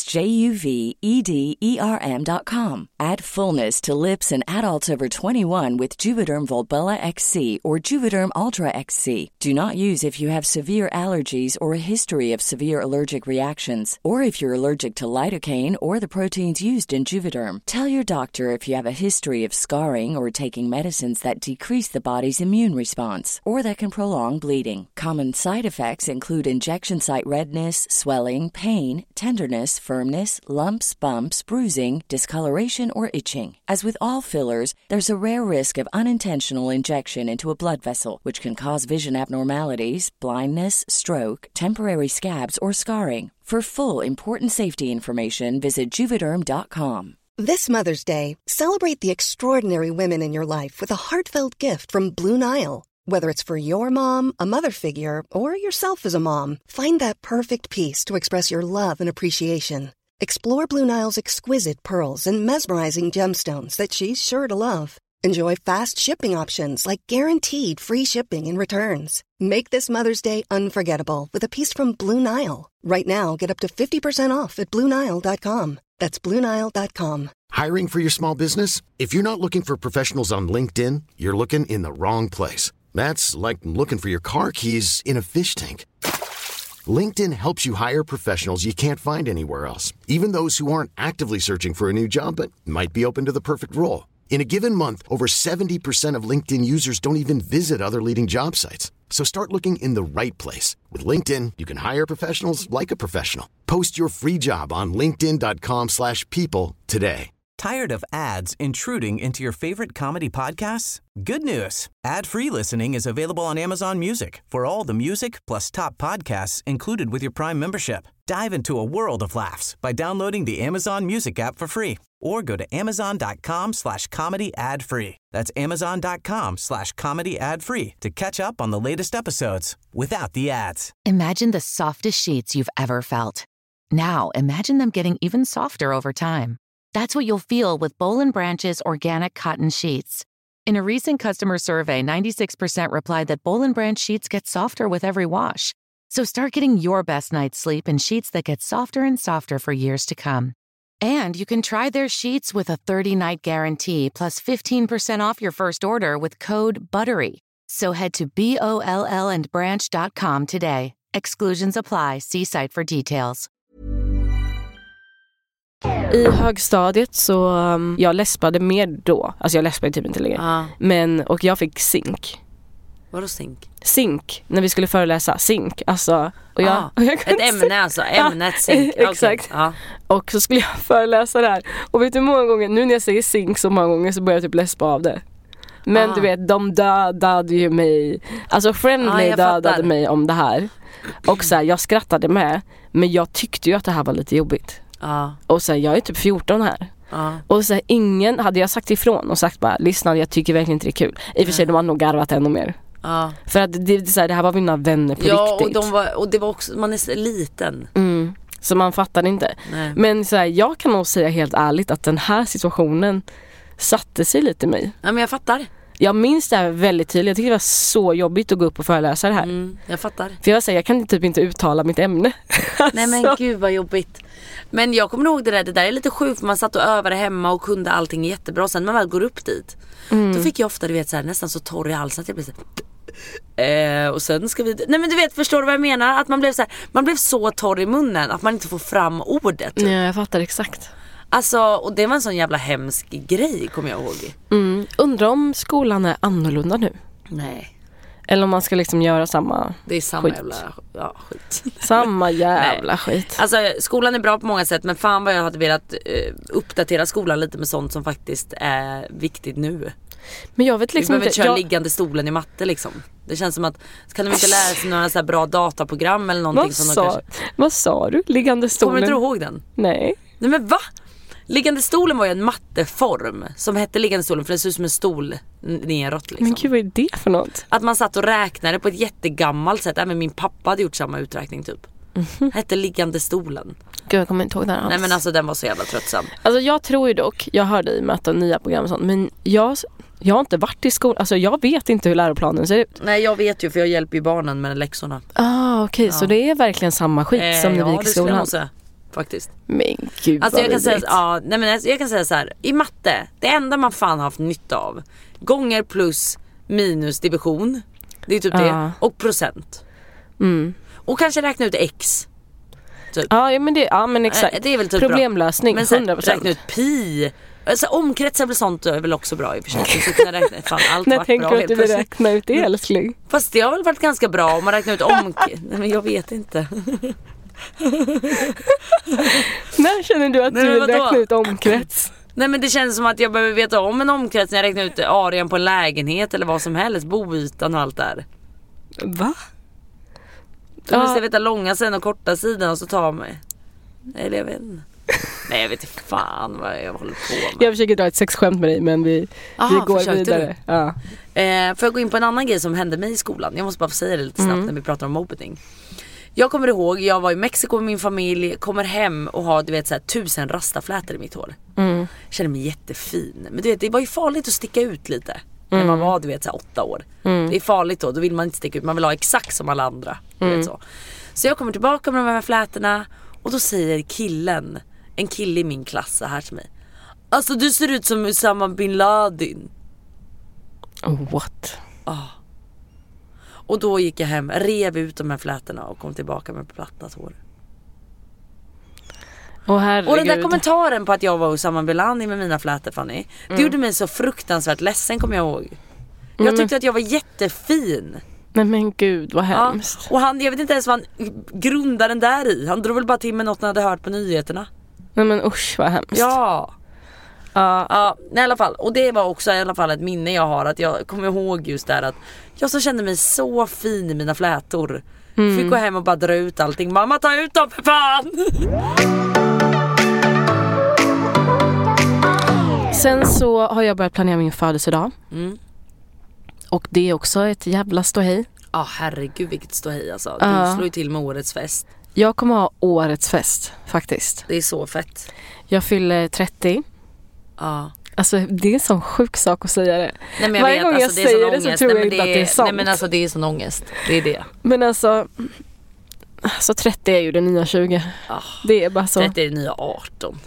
JUVEDERM.com. Add fullness to lips in adults over 21 with Juvederm Volbella XC or Juvederm Ultra XC. Do not use if you have severe allergies or a history of severe allergic reactions, or if you're allergic to lidocaine or the proteins used in Juvederm. Tell your doctor if you have a history of scarring or taking medicines that decrease the body's immune response or that can prolong bleeding. Common side effects include injection site redness, swelling, pain, tenderness, firmness, lumps, bumps, bruising, discoloration, or itching. As with all fillers, there's a rare risk of unintentional injection into a blood vessel, which can cause vision abnormalities, blindness, stroke, temporary scabs, or scarring. For full, important safety information, visit Juvederm.com. This Mother's Day, celebrate the extraordinary women in your life with a heartfelt gift from Blue Nile. Whether it's for your mom, a mother figure, or yourself as a mom, find that perfect piece to express your love and appreciation. Explore Blue Nile's exquisite pearls and mesmerizing gemstones that she's sure to love. Enjoy fast shipping options like guaranteed free shipping and returns. Make this Mother's Day unforgettable with a piece from Blue Nile. Right now, get up to 50% off at BlueNile.com. That's BlueNile.com. Hiring for your small business? If you're not looking for professionals on LinkedIn, you're looking in the wrong place. That's like looking for your car keys in a fish tank. LinkedIn helps you hire professionals you can't find anywhere else, even those who aren't actively searching for a new job but might be open to the perfect role. In a given month, over 70% of LinkedIn users don't even visit other leading job sites. So start looking in the right place. With LinkedIn, you can hire professionals like a professional. Post your free job on linkedin.com/people today. Tired of ads intruding into your favorite comedy podcasts? Good news. Ad-free listening is available on Amazon Music for all the music plus top podcasts included with your Prime membership. Dive into a world of laughs by downloading the Amazon Music app for free or go to amazon.com/comedy ad-free. That's amazon.com/comedy ad-free to catch up on the latest episodes without the ads. Imagine the softest sheets you've ever felt. Now imagine them getting even softer over time. That's what you'll feel with Boll & Branch's organic cotton sheets. In a recent customer survey, 96% replied that Boll & Branch sheets get softer with every wash. So start getting your best night's sleep in sheets that get softer and softer for years to come. And you can try their sheets with a 30-night guarantee plus 15% off your first order with code BUTTERY. So head to BOLLandbranch.com today. Exclusions apply. See site for details. I högstadiet så jag läspade mer då. Alltså jag läspade typ inte längre. Men, och jag fick zink. Vadå zink? Zink, när vi skulle föreläsa. Zink, alltså. Och jag ett ämne alltså, ämnet zink. Exakt. Okay. Och så skulle jag föreläsa det här. Och vet du hur många gånger, nu när jag säger zink så många gånger så börjar jag typ läspa av det. Men du vet, de dödade ju mig. Alltså Friendly dödade mig om det här. Och så här, jag skrattade med. Men jag tyckte ju att det här var lite jobbigt. Och så här, jag är typ 14 här. Och så här, ingen, hade jag sagt ifrån och sagt bara, lyssna, jag tycker verkligen inte det är kul. I och för sig, de har nog garvat ännu mer. För att så här, det här var mina vänner på riktigt. Och det var också, man är liten. Så man fattade inte. Nej. Men så här, jag kan nog säga helt ärligt att den här situationen satte sig lite i mig. Ja, men jag fattar. Jag minns det här väldigt tydligt. Jag tycker det var så jobbigt att gå upp och föreläsa det här. Jag fattar. För jag kan typ inte uttala mitt ämne. Nej men gud vad jobbigt. Men jag kommer ihåg det där är lite sjukt, för man satt och övade hemma och kunde allting jättebra. Sen när man väl går upp dit, då fick jag ofta, du vet, så här, nästan så torr i halsen att jag blev så här, och sen ska vi... Nej men du vet, förstår du vad jag menar? Att man blev så torr i munnen att man inte får fram ordet. Ja, jag fattar exakt. Alltså, och det var en sån jävla hemsk grej, kommer jag ihåg. Undrar om skolan är annorlunda nu. Nej. Eller om man ska liksom göra samma. Det är samma jävla skit. Samma jävla skit. Alltså skolan är bra på många sätt, men fan vad jag hade velat uppdatera skolan lite med sånt som faktiskt är viktigt nu. Men jag vet liksom vi behöver inte köra liggande stolen i matte liksom. Det känns som att, kan de inte lära sig några så här bra dataprogram eller någonting Vad sa du? Liggande stolen? Kommer du inte ihåg den? Nej men va? Liggande stolen var ju en matteform som hette liggande stolen, för det ser ut som en stol neråt liksom. Men gud, vad är det för något? Att man satt och räknade på ett jättegammalt sätt. Även min pappa hade gjort samma uträkning typ. Hette liggande stolen. Gud, jag kommer inte ihåg den alls. Nej men alltså den var så jävla tröttsam. Alltså jag tror ju dock, jag hörde i möten nya program och sånt, men jag har inte varit i skolan. Alltså jag vet inte hur läroplanen ser ut. Nej, jag vet ju, för jag hjälper ju barnen med läxorna. Okej. Så det är verkligen samma skit som när vi gick i skolan. Ja, det skulle jag faktiskt. Men gud, alltså jag kan säga så här, i matte, det enda man fan har haft nytta av, gånger plus minus division, det är typ det, och procent. Och kanske räkna ut x typ. Men exakt. Det är väl typ problemlösning. Men sen räkna ut pi. Alltså omkretsar väl sånt är väl också bra i och för sig. Så kunna räkna fan allt. När tänker du att du vill räkna ut det, älskling? Fast det har väl varit ganska bra om man räknar ut Nej men jag vet inte. När känner du att du vill räkna ut omkrets? Nej men det känns som att jag behöver veta om en omkrets när jag räknar ut arean på en lägenhet eller vad som helst, boytan och allt där. Va? Du måste veta långa sidan och korta sidan och så ta mig. Eller jag vet inte. Nej jag vet inte fan vad jag håller på med. Jag försöker dra ett sexskämt med dig, men vi går vidare. Ja. Får jag gå in på en annan grej som hände mig i skolan? Jag måste bara få säga det lite snabbt när vi pratar om mobbning. Jag kommer ihåg, jag var i Mexiko med min familj, kommer hem och har, du vet, så här 1000 rastaflätor i mitt hår. Känner mig jättefin. Men du vet, det var ju farligt att sticka ut lite. När man var, du vet, så här 8 år. Det är farligt då vill man inte sticka ut. Man vill ha exakt som alla andra. Du vet så. Så jag kommer tillbaka med de här flätorna. Och då säger en kille i min klass så här till mig: alltså du ser ut som Osama bin Laden. What? Och då gick jag hem, rev ut de här flätorna och kom tillbaka med plattat hår. Och den där kommentaren på att jag var Osama Bin Laden med mina flätor, Fanny, det gjorde mig så fruktansvärt ledsen, kommer jag ihåg. Jag tyckte att jag var jättefin. Nej men gud, vad hemskt. Och han, jag vet inte ens vad han grundade den där i. Han drog väl bara till med något han hade hört på nyheterna. Nej men usch, vad hemskt. Ja, i alla fall. Och det var också i alla fall ett minne jag har. Att jag kommer ihåg just där att jag så kände mig så fin i mina flätor. Fick gå hem och bara dra ut allting. Mamma, ta ut dem för fan! Sen så har jag börjat planera min födelsedag. Och det är också ett jävla ståhej. Ja, herregud vilket ståhej alltså. Du slår ju till med årets fest. Jag kommer ha årets fest faktiskt. Det är så fett. Jag fyller 30. Ja. Alltså det är en sån sjuk sak att säga det. Nej, men varje gång jag säger det så tror jag inte att det är sant. Nej men alltså det är sån ångest. Det är det. Men alltså 30 är ju det nya 20. Det är bara så. 30 är det nya 18.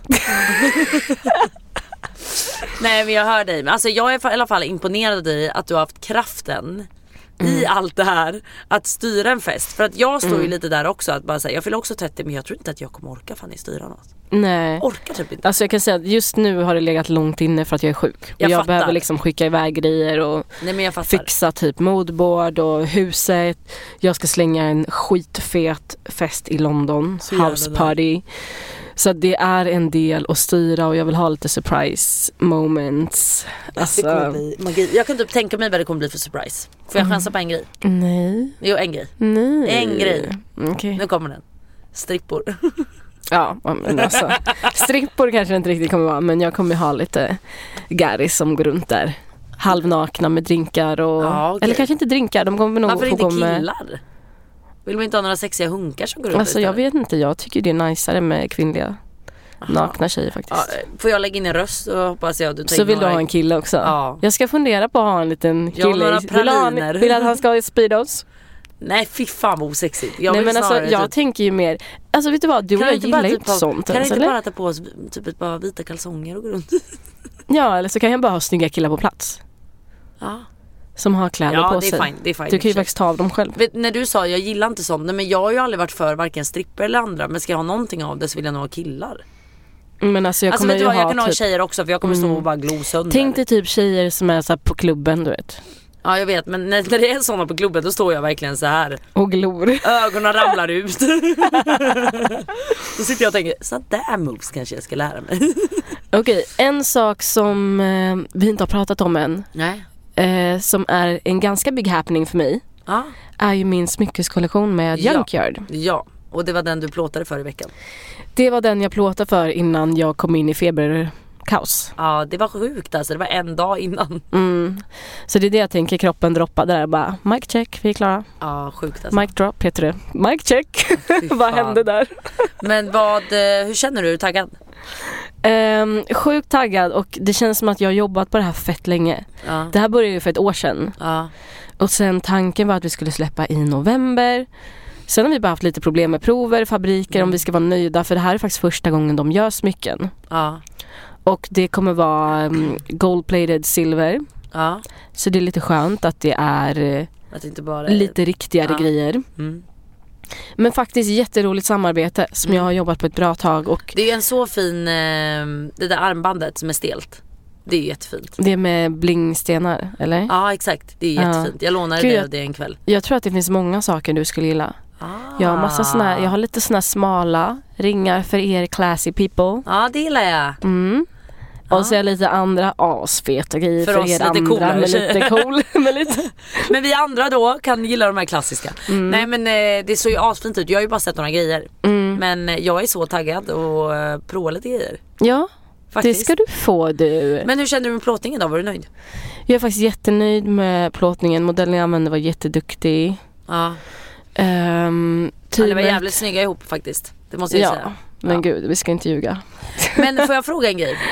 Nej men jag hör dig. Alltså jag är i alla fall imponerad av dig att du har haft kraften i allt det här att styra en fest. För att jag står ju lite där också att bara säga, jag fyller också 30 men jag tror inte att jag kommer orka fan styra något. Nej. Orkar typ inte. Alltså jag kan säga att just nu har det legat långt inne för att jag är sjuk. Och jag behöver liksom skicka iväg grejer och fixa typ moodboard och huset. Jag ska slänga en skitfet fest i London, house party. Så det är en del att styra och jag vill ha lite surprise moments. Alltså, det kommer bli magi. Jag kan typ tänka mig vad det kommer bli för surprise. Får jag chansa på en grej? Nej. Jo, en grej. Nej. En grej. Okay. Nu kommer den. Strippor. Ja, men alltså strippor kanske inte riktigt kommer vara, men jag kommer ha lite garis som går runt där. Halvnakna med drinkar och eller kanske inte drinkar, de kommer nog. Varför inte killar? Vill man inte ha några sexiga hunkar som går runt? Alltså jag vet inte, jag tycker det är najsare med kvinnliga nakna tjejer faktiskt. Ja, får jag lägga in en röst och hoppas jag du tar så vill du ha en kille också? Ja. Jag ska fundera på att ha en liten kille. Vill att han ska ha ett speedos? Nej, fy fan vad osexigt. Nej men alltså jag tänker ju mer. Alltså vet du vad, du och jag gillar ju inte sånt. Kan jag inte bara ta på oss typ ett par vita kalsonger och gå runt? Ja, eller så kan jag bara ha snygga killar på plats. Ja. Som har kläder på sig. Det är fine. Du kan ju faktiskt ta av dem själv. När du sa jag gillar inte sånt. Nej, men jag har ju aldrig varit för varken stripper eller andra. Men ska jag ha någonting av det så vill jag nog ha killar. Men alltså jag kommer ju jag kan typ ha tjejer också. För jag kommer stå och bara glo sönder. Tänk dig typ tjejer som är så här på klubben, du vet. Ja jag vet, men när det är såna på klubben då står jag verkligen så här och glor. Ögonen ramlar ut. Då sitter jag och tänker, så där moves kanske jag ska lära mig. Okej, en sak som vi inte har pratat om än. Nej. Som är en ganska big happening för mig. Är ju min smyckeskollektion med Junkyard. Ja, och det var den du plåtade för i veckan. Det var den jag plåtade för innan jag kom in i feberkaos. Ja, det var sjukt alltså. Det var en dag innan. Så det är det jag tänker, kroppen droppade där. Bara, mic check, vi är klara. Ja, sjukt alltså. Mic drop, heter det. Mic check. Vad hände där? Men hur känner du? Är du taggad? Sjukt taggad, och det känns som att jag har jobbat på det här fett länge. Det här började ju för ett år sedan. Och sen tanken var att vi skulle släppa i november. Sen har vi bara haft lite problem med prover, fabriker, om vi ska vara nöjda. För det här är faktiskt första gången de gör smycken. Och det kommer vara gold-plated silver. Så det är lite skönt att det är att det inte bara är lite riktigare grejer. Men faktiskt jätteroligt samarbete som jag har jobbat på ett bra tag. Och det är en så fin, det där armbandet som är stelt. Det är jättefint. Det är med blingstenar, eller? Ja, exakt. Det är jättefint. Jag lånade det av det en kväll. Jag tror att det finns många saker du skulle gilla. Jag har jag har lite såna smala ringar för er classy people. Ja, det gillar jag. Och så är lite andra asfeta grejer för er lite andra. Men lite cool. Men vi andra då kan gilla de här klassiska. Nej men det såg ju asfint ut. Jag har ju bara sett några grejer. Men jag är så taggad och prova lite grejer. Ja, faktiskt. Det ska du få du. Men hur kände du med plåtningen då? Var du nöjd? Jag är faktiskt jättenöjd med plåtningen. Modellen jag använde var jätteduktig. Ja. Det var jävligt snygga ihop faktiskt. Det måste jag säga. Men gud, vi ska inte ljuga. Men får jag fråga en grej?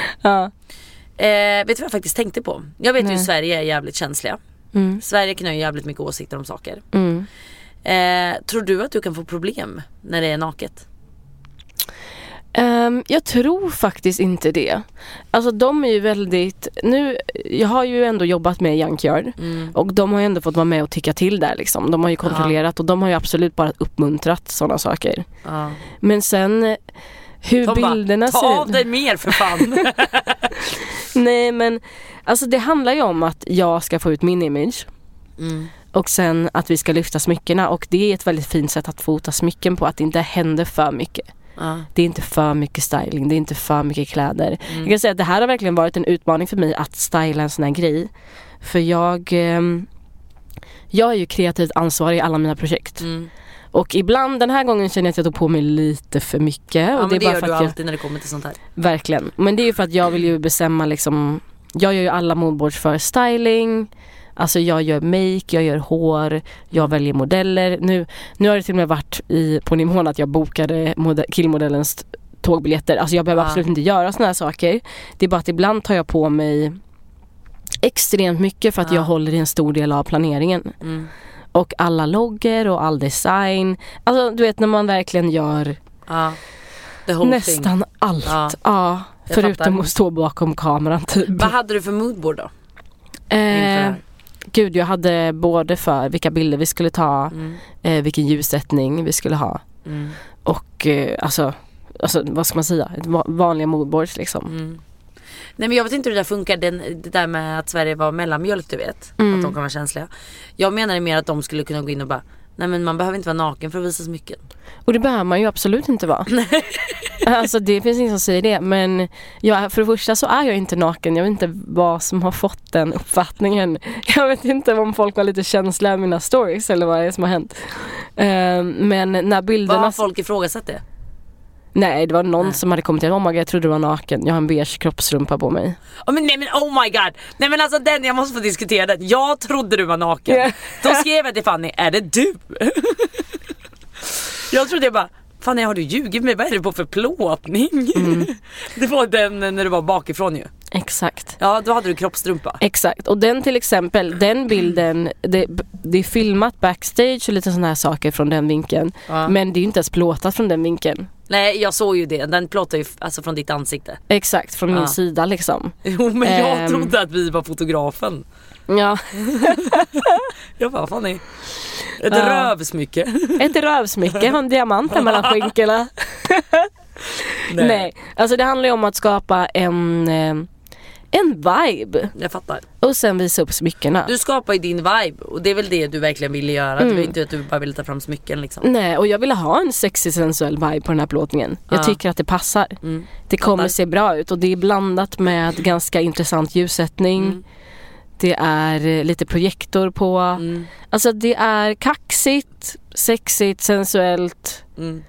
Vet du vad jag faktiskt tänkte på? Jag vet ju att Sverige är jävligt känsliga. Sverige kan ha jävligt mycket åsikter om saker. Tror du att du kan få problem när det är naket? Jag tror faktiskt inte det. Alltså de är ju väldigt... Jag har ju ändå jobbat med Junkyard. Och de har ju ändå fått vara med och tycka till där liksom. De har ju kontrollerat och de har ju absolut bara uppmuntrat sådana saker. Men sen hur de bilderna bara, ta ser av dig mer för fan. Nej men alltså det handlar ju om att jag ska få ut min image. Och sen att vi ska lyfta smyckena. Och det är ett väldigt fint sätt att fota smycken på. Att det inte händer för mycket. Det är inte för mycket styling. Det är inte för mycket kläder. Jag kan säga att det här har verkligen varit en utmaning för mig. Att styla en sån här grej. För jag är ju kreativt ansvarig i alla mina projekt. Och ibland, den här gången känner jag att jag tog på mig lite för mycket. Ja, och det men det är bara gör för du att alltid när det kommer till sånt här. Verkligen. Men det är ju för att jag vill ju bestämma liksom. Jag gör ju alla moodboards för styling. Alltså jag gör make, jag gör hår, jag väljer modeller. Nu har det till och med varit på Nimon att jag bokade killmodellens tågbiljetter. Alltså jag behöver absolut inte göra såna här saker. Det är bara att ibland tar jag på mig extremt mycket för att jag håller i en stor del av planeringen. Och alla logger och all design. Alltså du vet när man verkligen gör nästan allt. Förutom att stå bakom kameran typ. Vad hade du för moodboard då? Gud, jag hade både för vilka bilder vi skulle ta, vilken ljussättning vi skulle ha. Och alltså vad ska man säga? Vanliga moodboards liksom. Nej men jag vet inte hur det där funkar, det där med att Sverige var mellanmjölk, du vet. Att de kan vara känsliga. Jag menar mer att de skulle kunna gå in och bara, nej men man behöver inte vara naken för att visa smycken. Och det behöver man ju absolut inte vara. Alltså det finns ingen som säger det. Men för det första så är jag inte naken. Jag vet inte vad som har fått den uppfattningen. Jag vet inte om folk var lite känsliga av mina stories eller vad det är som har hänt. Men när bilderna... Vad har folk ifrågasatt det? Nej, det var någon som hade kommit till jag trodde du var naken. Jag har en beige kroppsrumpa på mig. Nej men oh my god. Nej men alltså jag måste få diskutera det. Jag trodde du var naken. Då skrev jag till Fanny, är det du? Jag trodde bara, Fanny har du ljugit mig? Vad är det på för plåtning? Det var den när du var bakifrån ju. Exakt. Ja, då hade du kroppstrumpa. Exakt. Och den till exempel, den bilden, det är filmat backstage och lite sådana här saker från den vinkeln. Men det är ju inte ens plåtat från den vinkeln. Nej, jag såg ju det. Den plåtar ju alltså från ditt ansikte. Exakt, från min sida liksom. Jo, men jag trodde att vi var fotografen. Ja. Jag bara, fan är ett rövsmycke. Ett rövsmycke, en diamant mellan skinkorna. Nej, alltså det handlar ju om att skapa en vibe. Jag fattar. Och sen visa upp smyckena. Du skapar ju din vibe. Och det är väl det du verkligen ville göra. Det var inte att du bara ville ta fram smycken liksom. Nej, och jag ville ha en sexy sensuell vibe på den här plåtningen. Jag tycker att det passar. Det kommer se bra ut. Och det är blandat med ganska intressant ljussättning. Det är lite projektor på. Alltså det är kaxigt, sexigt, sensuellt.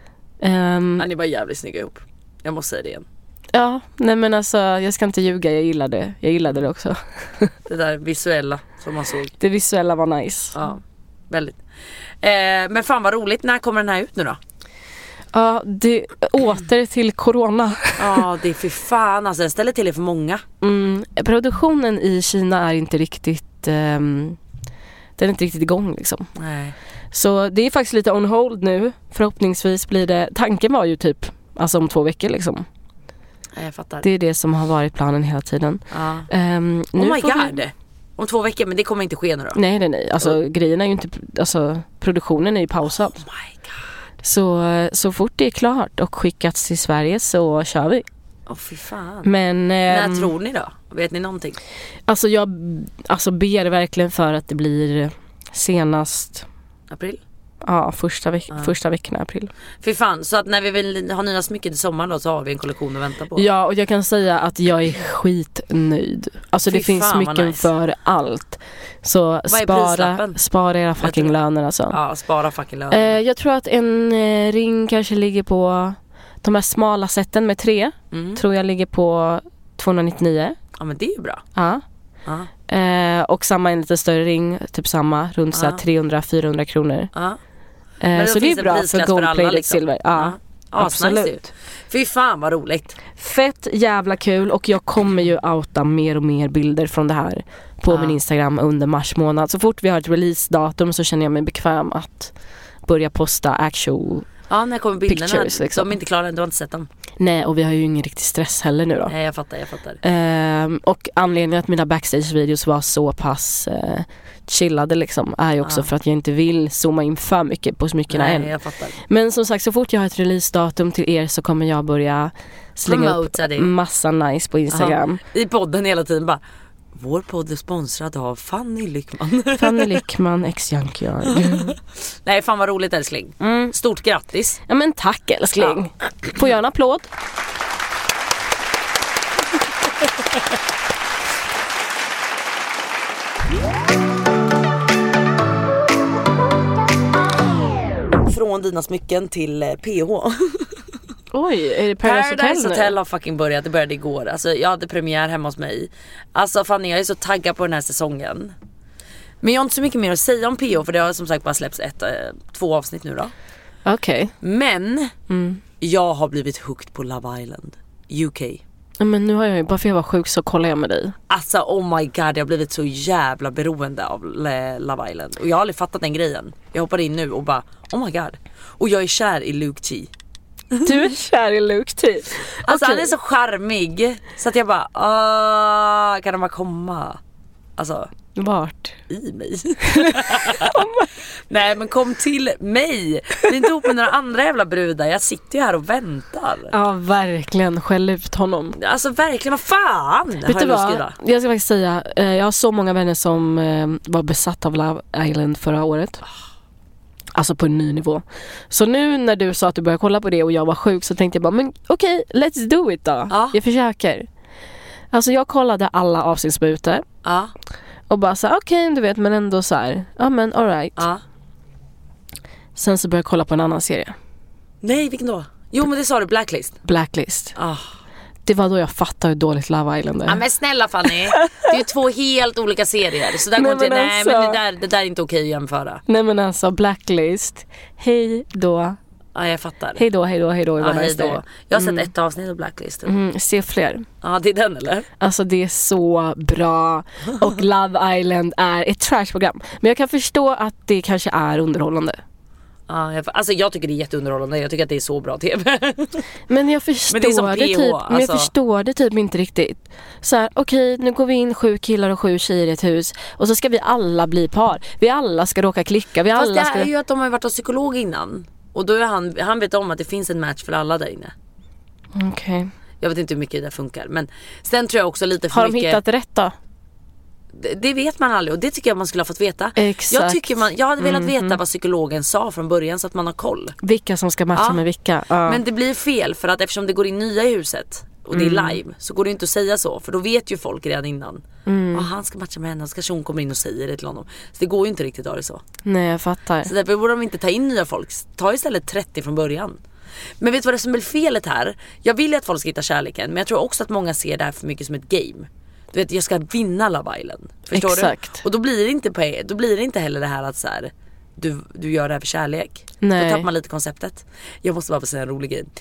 Ni var jävligt snygga ihop. Jag måste säga det igen. Ja, nej men alltså jag ska inte ljuga, jag gillade det också. Det där visuella som man såg. Det visuella var nice. Ja, väldigt. Men fan vad roligt, när kommer den här ut nu då? Ja, det åter till corona. Ja, det är för fan, alltså den ställer till det för många. Produktionen i Kina är inte riktigt den är inte riktigt igång liksom. Nej. Så det är faktiskt lite on hold nu. Förhoppningsvis blir det, tanken var ju typ alltså om 2 veckor liksom. Jag fattar. Det är det som har varit planen hela tiden. Oh my god. Om 2 veckor, men det kommer inte ske nu då? Nej. Alltså grejerna är ju inte, alltså produktionen är ju pausad. Oh my god. Så fort det är klart och skickats till Sverige så kör vi. Fy fan. Men när tror ni då? Vet ni någonting? Alltså jag ber verkligen för att det blir senast april. Ja, första veckan i april. Fy fan, så att när vi vill ha nya smycken till sommaren då, så har vi en kollektion att vänta på. Ja, och jag kan säga att jag är skitnöjd. Alltså det finns smycken nice. För allt. Så spara era fucking löner alltså. Ja, spara fucking löner. Jag tror att en ring kanske ligger på de här smala sätten med 3. Tror jag ligger på 299. Ja, men det är ju bra. Ja. Och samma en lite större ring, typ samma, runt 300-400 kronor. Så det är bra för gold-plated liksom. Silver. Ja, absolut. Nice. Fy fan vad roligt. Fett jävla kul, och jag kommer ju outa mer och mer bilder från det här på min Instagram under mars månad. Så fort vi har ett release-datum så känner jag mig bekväm att börja posta actual när kommer bilderna? pictures, liksom. De är inte klara än, du har inte sett dem? Nej, och vi har ju ingen riktig stress heller nu då. Nej, jag fattar. Och anledningen att mina backstage-videos var så pass chillade liksom är ju också för att jag inte vill zooma in för mycket på smyckena än. Jag fattar. Men som sagt, så fort jag har ett releasedatum till er så kommer jag börja slänga upp massa nice på Instagram. I podden hela tiden bara, vår podd är sponsrad av Fanny Lyckman. Fanny Lyckman, ex-Junkyard. Nej, fan vad roligt älskling. Stort grattis. Ja men tack älskling. Får jag en applåd? Från dina smycken till PH. Oj, är det Paradise Hotel har fucking börjat, det började igår. Alltså jag hade premiär hemma hos mig. Alltså fan, jag är så taggad på den här säsongen. Men jag har inte så mycket mer att säga om PH, för det har som sagt bara släppts 2 avsnitt nu då. Okej. Men jag har blivit hooked på Love Island UK. Men nu har jag ju, bara för jag var sjuk så kollar jag med dig. Alltså oh my god, jag har blivit så jävla beroende av Love Island. Och jag har aldrig fattat den grejen. Jag hoppar in nu och bara, oh my god. Och jag är kär i Luke T. Du är kär i Luke T. Alltså han är så charmig. Så att jag bara, kan de bara komma? Alltså, vart? I mig. Nej men kom till mig. Det är inte ihop med några andra jävla brudar. Jag sitter ju här och väntar. Ja verkligen, skäll ut honom. Alltså verkligen, vad fan. Vet du vad? Jag ska faktiskt säga, jag har så många vänner som var besatt av Love Island förra året. Alltså på en ny nivå. Så nu när du sa att du började kolla på det och jag var sjuk, så tänkte jag bara, men okej, let's do it då. Jag försöker. Alltså jag kollade alla avsnitt som var ute. Och bara så okej, du vet, men ändå så här, ja men all right. Sen så började jag kolla på en annan serie. Nej, vilken då? Jo men det sa du, Blacklist. Det var då jag fattade hur dåligt Love Island är. Ja men snälla Fanny, det är ju 2 helt olika serier. Så där går inte, nej men det där är inte okej att jämföra. Nej men alltså, Blacklist, hej då. Ja jag fattar. Hej då. Jag har sett 1 avsnitt av Blacklist. Se fler. Ja, det är den eller? Alltså det är så bra. Och Love Island är ett trashprogram. Men jag kan förstå att det kanske är underhållande. Alltså jag tycker det är jätteunderhållande. Jag tycker att det är så bra tv. Men jag förstår det typ inte riktigt. Så här, okej, nu går vi in 7 killar och 7 tjejer i ett hus. Och så ska vi alla bli par. Vi alla ska råka klicka. Fast det är ju att de har varit hos psykolog innan. Och då är han vet om att det finns en match för alla där inne. Okej. Jag vet inte hur mycket det funkar. Men sen tror jag också lite för har mycket. Har de hittat rätt då? Det vet man aldrig, och det tycker jag man skulle ha fått veta. Exakt. Jag hade velat veta vad psykologen sa från början så att man har koll. Vilka som ska matcha med vilka. Men det blir fel för att eftersom det går in nya i huset och det är live, så går det inte att säga så. För då vet ju folk redan innan. Han ska matcha med henne, så kanske hon kommer in och säger det till honom. Så det går ju inte riktigt att det så. Nej, jag fattar. Så därför borde de inte ta in nya folk. Ta istället 30 från början. Men vet du vad det som är felet här? Jag vill att folk ska hitta kärleken, men jag tror också att många ser det här för mycket som ett game. Du vet, jag ska vinna Love Island. Förstår Exakt. du? Och då blir det inte heller det här att så här, du gör det här för kärlek. Nej. Då tappar man lite konceptet. Jag måste bara få säga en rolig grej.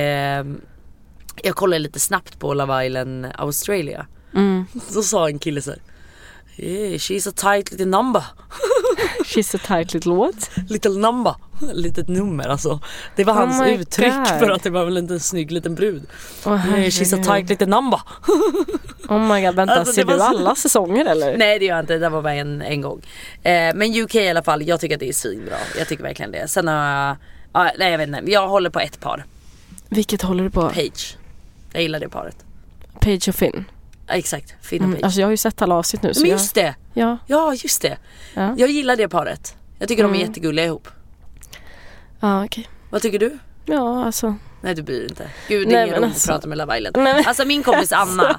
Jag kollade lite snabbt på Love Island Australia. Så sa en kille så här, yeah, she's a tight little number. She's a tight little what? Little number. Litet nummer alltså. Det var hans uttryck för att det var väl inte en snygg liten brud. She's a tight little number. Oh my god, vänta, alltså, ser du alla säsonger eller? Nej det gör jag inte, det var bara en gång. Men UK i alla fall, jag tycker att det är svinbra. Jag tycker verkligen det. Sen har nej jag vet inte, jag håller på ett par. Vilket håller du på? Page. Jag gillar det paret. Page och Finn. Exakt, Finn och Page. Alltså jag har ju sett alla avsnitt nu. Men just det. Ja, just det. Ja. Jag gillar det paret. Jag tycker de är jättegulliga ihop. Ja, okej. Vad tycker du? Ja, alltså. Nej, du bryr inte. Gud, det är ingen roligt att prata med Love Island. Alltså min kompis Anna.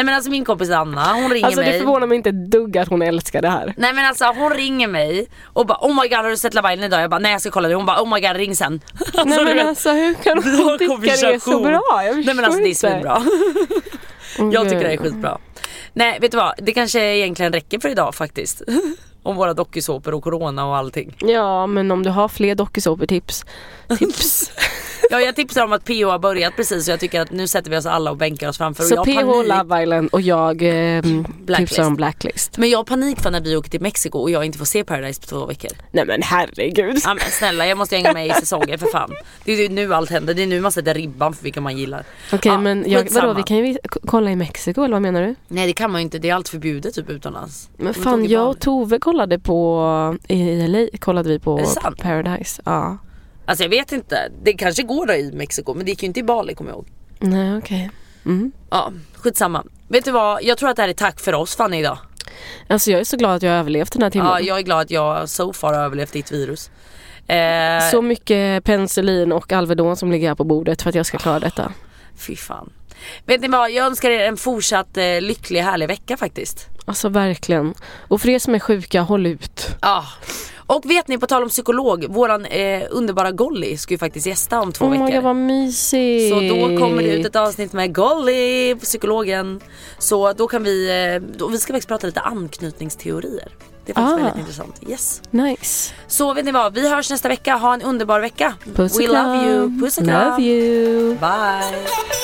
Hon ringer alltså, mig. Det förvånar mig inte dugg att hon älskar det här. Nej men alltså hon ringer mig och bara, oh my god, har du sett Love Island idag? Jag bara, nej jag ska kolla det. Hon bara, oh my god, ring sen. Alltså, nej men alltså hur kan hon tycka det är så bra? Nej men alltså det är svinbra. Jag tycker det är skitbra. Nej, vet du vad? Det kanske egentligen räcker för idag faktiskt. Om våra dokusåpor och corona och allting. Ja, men om du har fler dokusåpor tips. Ja, jag tipsar om att PH har börjat precis, så jag tycker att nu sätter vi oss alla och bänkar oss framför. Så PH, Love Island och jag tipsar om Blacklist. Men jag har panik för när vi åker till Mexiko och jag inte får se Paradise på 2 veckor. Nej men herregud. Ja, men snälla, jag måste hänga med i säsongen för fan. Det är ju nu allt händer, det är nu man sätter ribban för vilka man gillar. Okej, men vadå, vi kan ju kolla i Mexiko, eller vad menar du? Nej, det kan man ju inte, det är allt förbjudet typ utomlands. Men fan, jag och Tove kollade på i LA, kollade vi på Paradise. Ja. Alltså jag vet inte, det kanske går då i Mexiko, men det gick ju inte i Bali, kommer jag ihåg. Nej, okej. Ja, skitsamma. Vet du vad, jag tror att det här är tack för oss fan idag. Alltså jag är så glad att jag har överlevt den här timmen. Ja, jag är glad att jag so far har överlevt ditt virus. Så mycket penicillin och Alvedon som ligger här på bordet för att jag ska klara detta. Fy fan. Vet ni vad, jag önskar er en fortsatt lycklig, härlig vecka faktiskt. Alltså verkligen. Och för er som är sjuka, håll ut. Ja. Och vet ni, på tal om psykolog, våran underbara Golly ska ju faktiskt gästa om 2 veckor. Oh my god, vad mysigt. Så då kommer det ut ett avsnitt med Golly, psykologen. Så då kan vi ska faktiskt prata lite anknytningsteorier. Det är faktiskt väldigt intressant. Yes. Nice. Så vet ni vad, vi hörs nästa vecka. Ha en underbar vecka. Puss och We kram. love you. Puss och kram. Love you. Bye.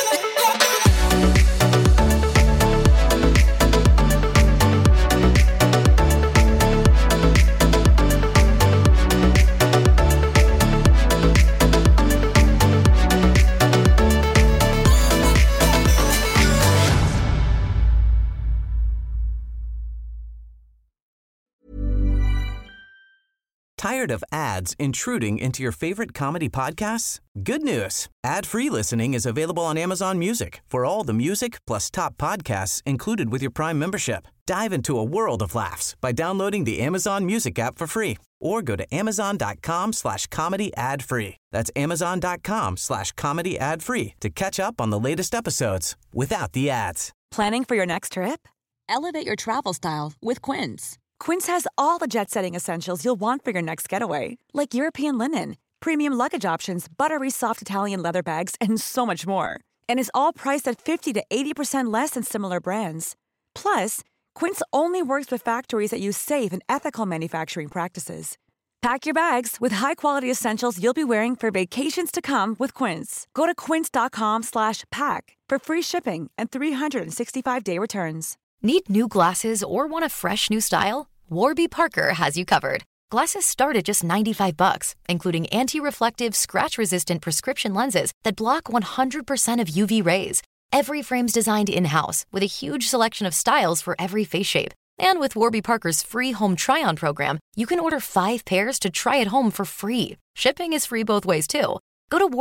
Tired of ads intruding into your favorite comedy podcasts? Good news. Ad-free listening is available on Amazon Music for all the music plus top podcasts included with your Prime membership. Dive into a world of laughs by downloading the Amazon Music app for free or go to amazon.com/comedy ad-free. That's amazon.com/comedy ad-free to catch up on the latest episodes without the ads. Planning for your next trip? Elevate your travel style with Quince. Quince has all the jet-setting essentials you'll want for your next getaway, like European linen, premium luggage options, buttery soft Italian leather bags, and so much more. And is all priced at 50 to 80% less than similar brands. Plus, Quince only works with factories that use safe and ethical manufacturing practices. Pack your bags with high-quality essentials you'll be wearing for vacations to come with Quince. Go to quince.com/pack for free shipping and 365-day returns. Need new glasses or want a fresh new style? Warby Parker has you covered. Glasses start at just $95, including anti-reflective, scratch-resistant prescription lenses that block 100% of UV rays. Every frame's designed in-house with a huge selection of styles for every face shape. And with Warby Parker's free home try-on program, you can order 5 pairs to try at home for free. Shipping is free both ways, too. Go to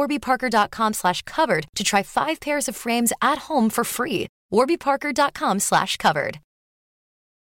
warbyparker.com/covered to try 5 pairs of frames at home for free. warbyparker.com/covered.